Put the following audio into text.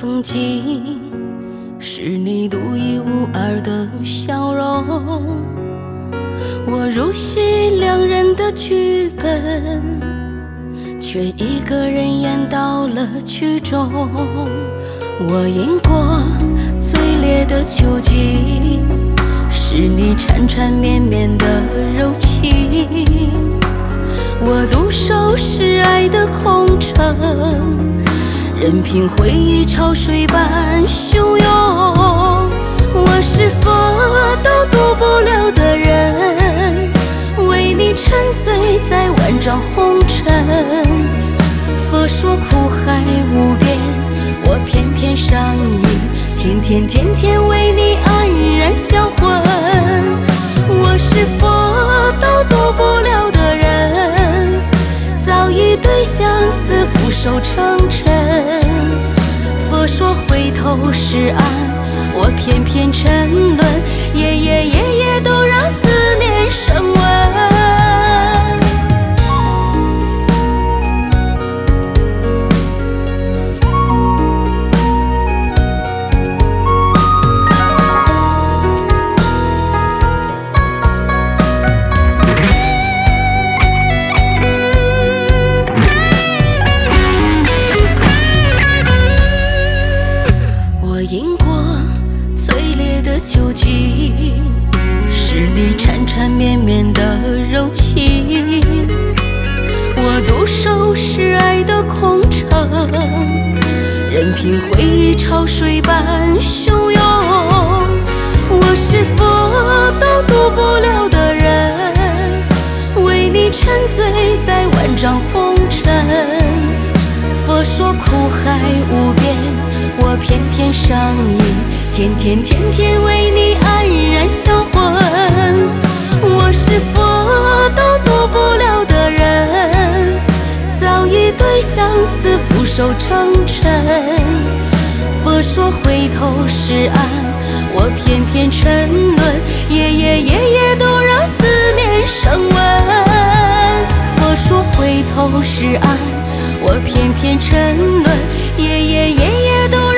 风景，是你独一无二的笑容。我入戏两人的剧本，却一个人演到了剧中。我饮过最烈的酒劲，是你缠缠绵绵的柔情。我独守是爱的空城，任凭回忆潮水般汹涌。我是佛都渡不了的人，为你沉醉在万丈红尘。佛说苦海无边，我偏偏上瘾，天天天天为你黯然销魂。我是佛都渡不了的人，早已对相思俯首称臣。佛说回头是岸，我偏偏沉沦，夜夜夜夜都让思念升温。饮过最烈的酒劲，是你缠缠绵绵的柔情。我独守是爱的空城，任凭回忆潮水般汹涌。我是佛都渡不了的人，为你沉醉在万丈红尘。佛说苦海无边，我偏偏上瘾，天天天天为你黯然销魂。我是佛都渡不了的人，早已对相思俯首称臣。佛说回头是岸，我偏偏沉沦，夜夜夜夜都让思念升温。佛说回头是岸，我偏偏沉沦，夜夜夜夜都